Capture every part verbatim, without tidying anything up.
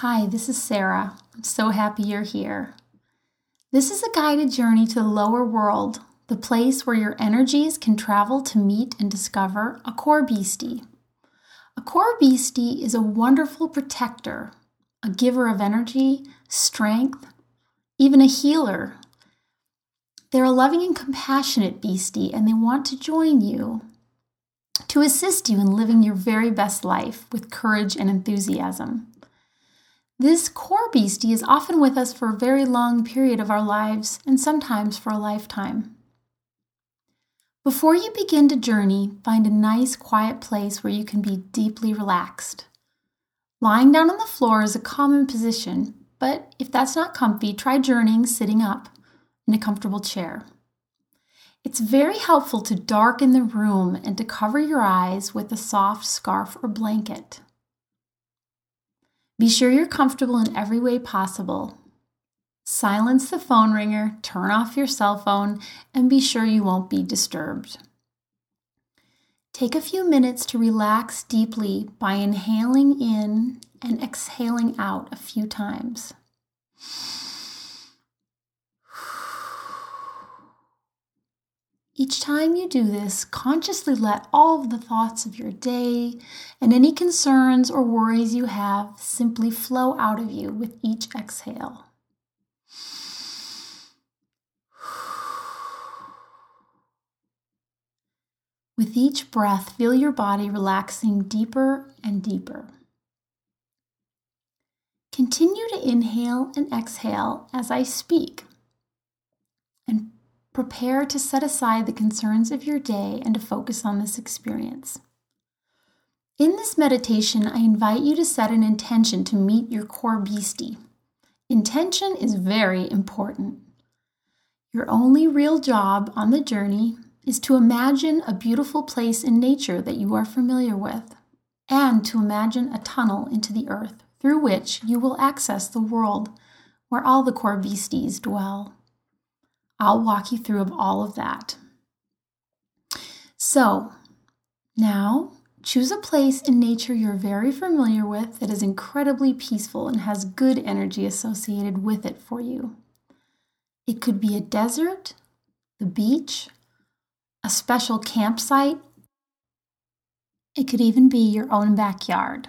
Hi, this is Sarah. I'm so happy you're here. This is a guided journey to the lower world, the place where your energies can travel to meet and discover a core beastie. A core beastie is a wonderful protector, a giver of energy, strength, even a healer. They're a loving and compassionate beastie, and they want to join you to assist you in living your very best life with courage and enthusiasm. This core beastie is often with us for a very long period of our lives and sometimes for a lifetime. Before you begin to journey, find a nice quiet place where you can be deeply relaxed. Lying down on the floor is a common position, but if that's not comfy, try journeying sitting up in a comfortable chair. It's very helpful to darken the room and to cover your eyes with a soft scarf or blanket. Be sure you're comfortable in every way possible. Silence the phone ringer, turn off your cell phone, and be sure you won't be disturbed. Take a few minutes to relax deeply by inhaling in and exhaling out a few times. Each time you do this, consciously let all of the thoughts of your day and any concerns or worries you have simply flow out of you with each exhale. With each breath, feel your body relaxing deeper and deeper. Continue to inhale and exhale as I speak, and prepare to set aside the concerns of your day and to focus on this experience. In this meditation, I invite you to set an intention to meet your core beastie. Intention is very important. Your only real job on the journey is to imagine a beautiful place in nature that you are familiar with, and to imagine a tunnel into the earth through which you will access the world where all the core beasties dwell. I'll walk you through all of that. So, now choose a place in nature you're very familiar with that is incredibly peaceful and has good energy associated with it for you. It could be a desert, the beach, a special campsite. It could even be your own backyard.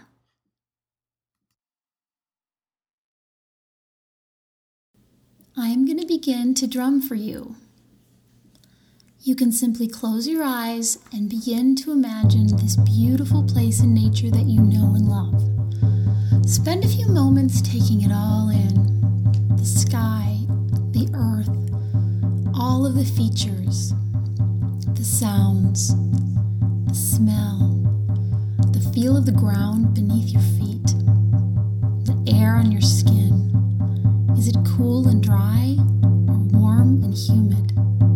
I am going to begin to drum for you. You can simply close your eyes and begin to imagine this beautiful place in nature that you know and love. Spend a few moments taking it all in. The sky, the earth, all of the features, the sounds, the smell, the feel of the ground beneath your feet, the air on your skin. Is it cool and dry or warm and humid?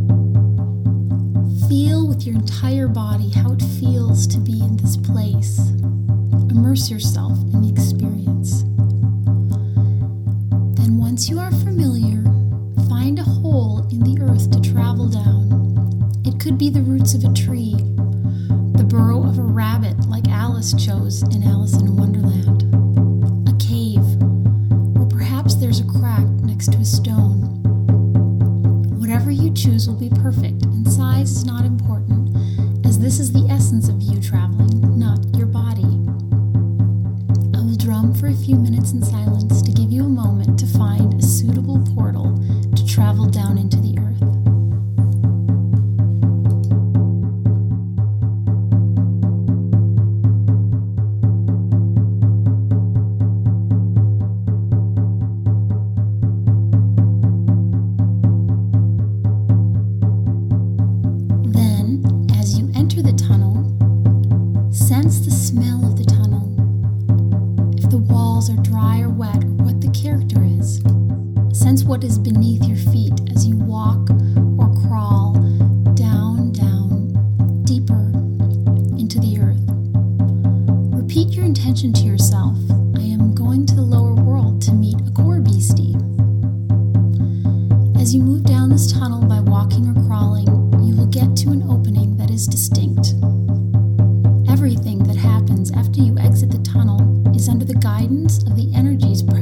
Feel with your entire body how it feels to be in this place. Immerse yourself in the experience. Then once you are familiar, find a hole in the earth to travel down. It could be the roots of a tree, the burrow of a rabbit like Alice chose in Alice in Wonderland, a cave, or perhaps there's a crack next to a stone. Whatever you choose will be perfect, and size is not important, as this is the essence of you traveling, not your body. I will drum for a few minutes in silence to give you a moment to find a suitable portal to travel down into the earth. Sense the smell of the tunnel. If the walls are dry or wet, or what the character is. Sense what is beneath your feet as you walk or crawl down, down, deeper into the earth. Repeat your intention to yourself. I am going to the lower world to meet a core beastie. As you move down this tunnel by walking or crawling, you will get to an opening that is distinct. Everything that happens after you exit the tunnel is under the guidance of the energies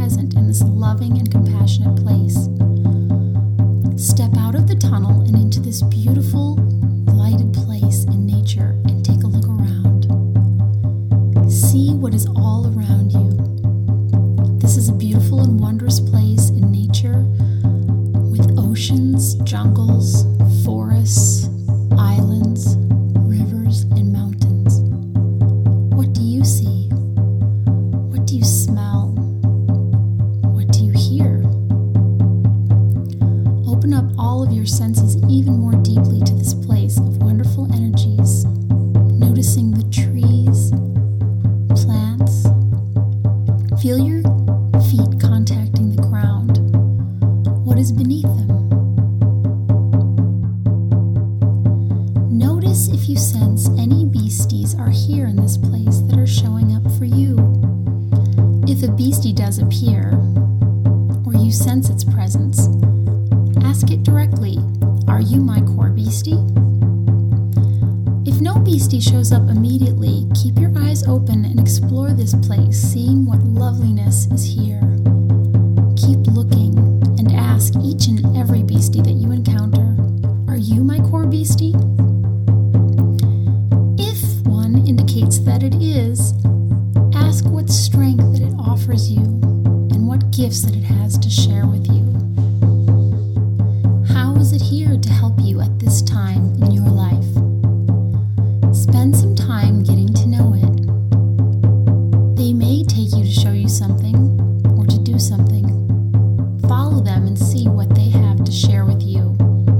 loving and compassionate place. Step out of the tunnel and into this beautiful, lighted place in nature and take a look around. See what is all around you. This is a beautiful and wondrous place in nature with oceans, jungles, forests, islands, rivers, and mountains. What do you see? What do you smell? What do you hear? Open up all of your senses even more deeply to this place of wonderful energies, noticing the trees, plants. Feel your feet contacting the ground. What is beneath them? Notice if you sense any beasties are here in this place that are showing up for you. If a beastie does appear, or you sense its presence, ask it directly, "Are you my core beastie?" If no beastie shows up immediately, keep your eyes open and explore this place, seeing what loveliness is here. Keep looking and ask each and every beastie that you encounter, "Are you my core beastie?" If one indicates that it is, ask what strength that it offers you and what gifts that it has to share with you. How is it here to help you at this time in your life? Spend some time getting to know it. They may take you to show you something or to do something. Follow them and see what they have to share with you.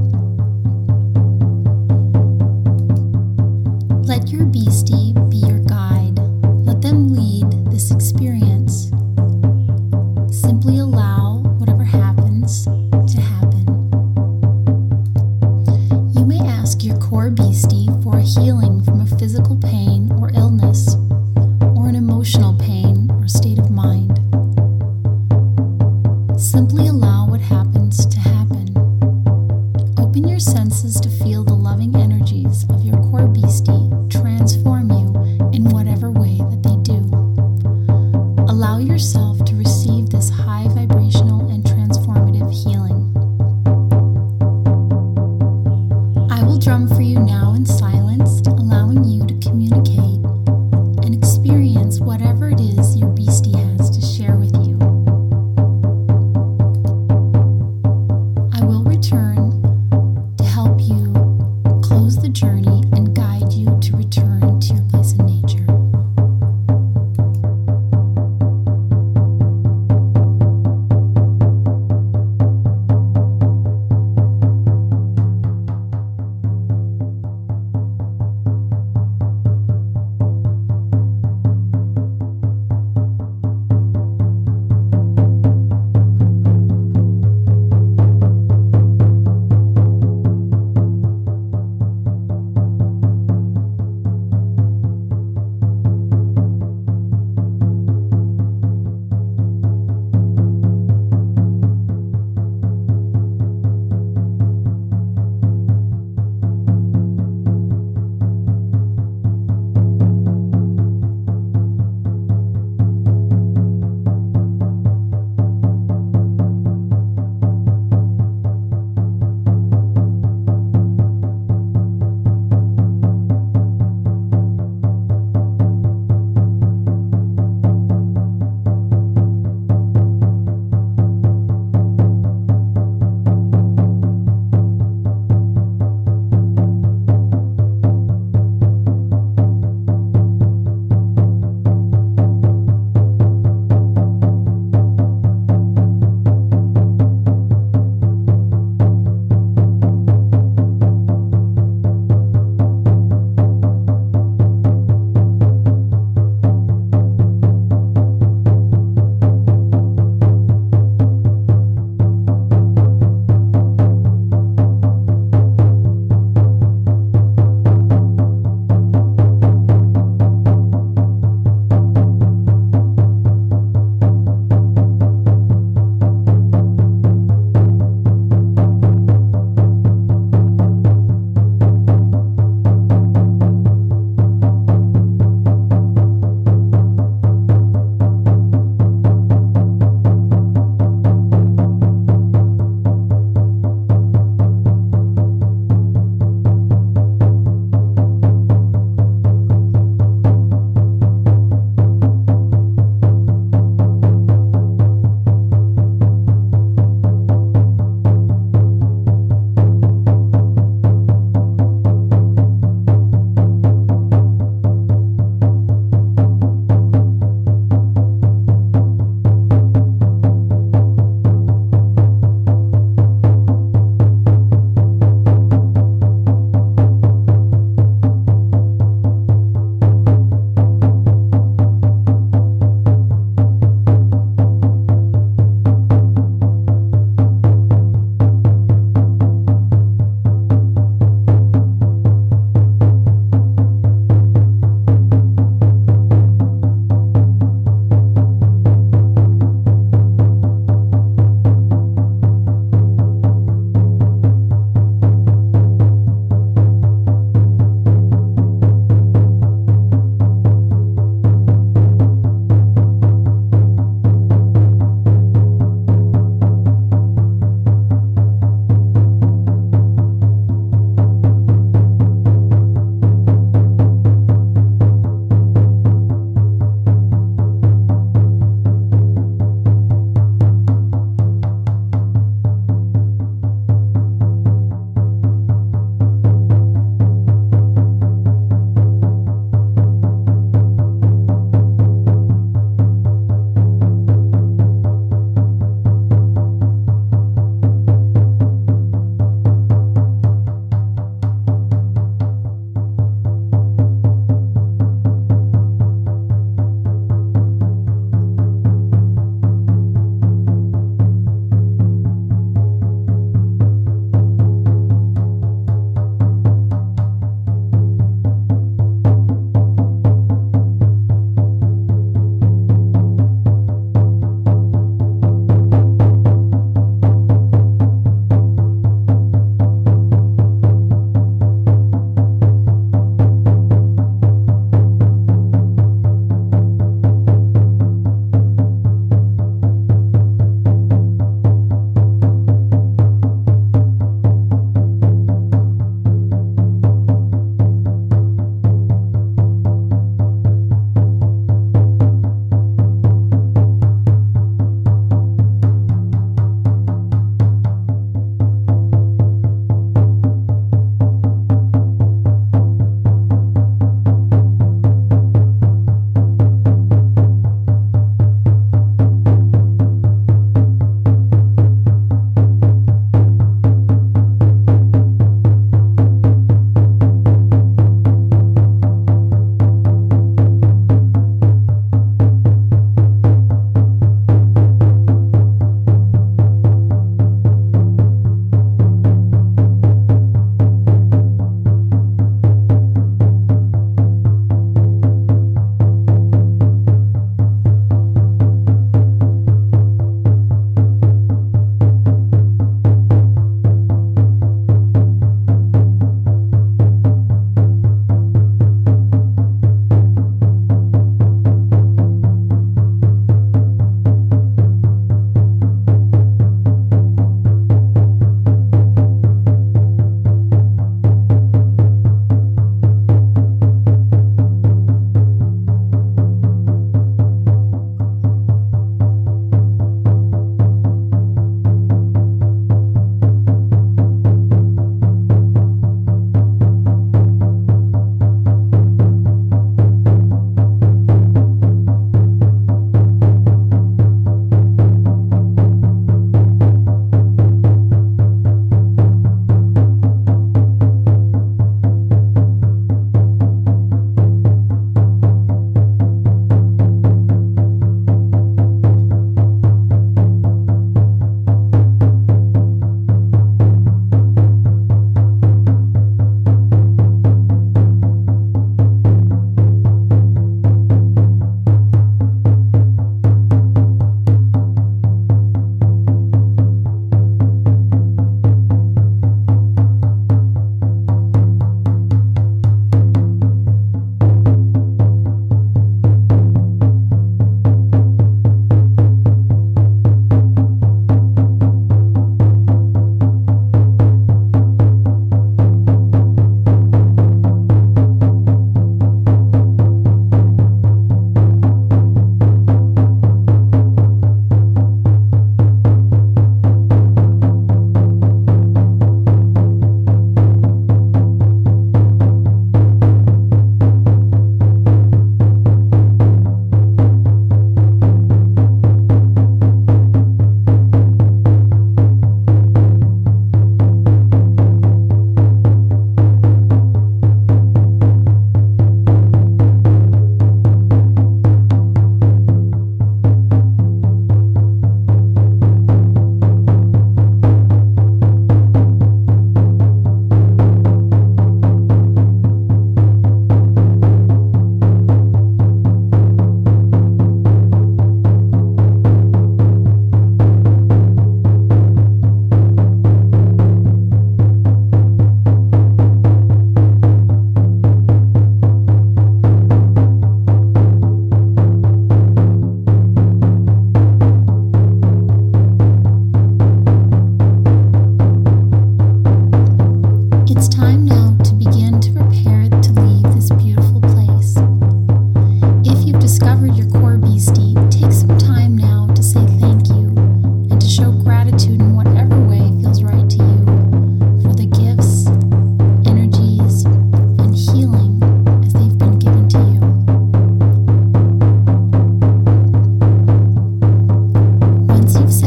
Let your beastie be your guide. Let them lead this experience. Simply allow whatever happens to happen. You may ask your core beastie for a healing from a physical pain or illness, or an emotional pain or state of mind. Simply allow what happens to happen. Open your senses to feel the loving energies of your core beastie transform you in whatever way that they do. Allow yourself to receive this high vibrational and transformative healing. I will drum for you now in silence, allowing you to communicate and experience whatever it is your beastie has to share with you. I will return to help you close the journey and guide you to return to your place in nature.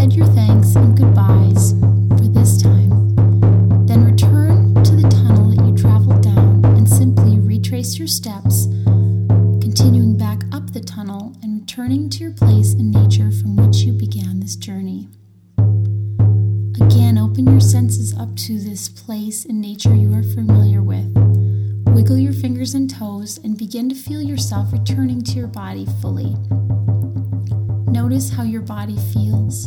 add your thanks and goodbyes for this time. Then return to the tunnel that you traveled down and simply retrace your steps, continuing back up the tunnel and returning to your place in nature from which you began this journey. Again, open your senses up to this place in nature you are familiar with. Wiggle your fingers and toes and begin to feel yourself returning to your body fully. Notice how your body feels.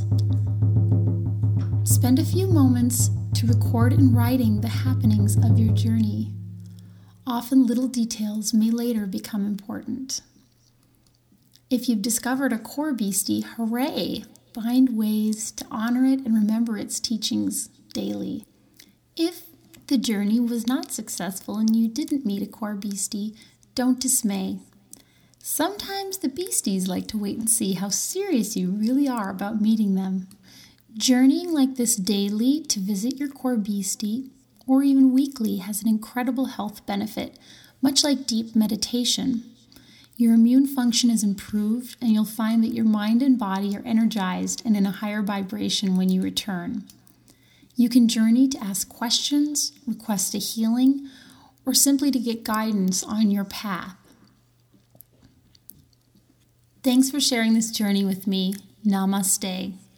Spend a few moments to record in writing the happenings of your journey. Often little details may later become important. If you've discovered a core beastie, hooray! Find ways to honor it and remember its teachings daily. If the journey was not successful and you didn't meet a core beastie, don't dismay. Sometimes the beasties like to wait and see how serious you really are about meeting them. Journeying like this daily to visit your core beastie, or even weekly, has an incredible health benefit, much like deep meditation. Your immune function is improved, and you'll find that your mind and body are energized and in a higher vibration when you return. You can journey to ask questions, request a healing, or simply to get guidance on your path. Thanks for sharing this journey with me. Namaste.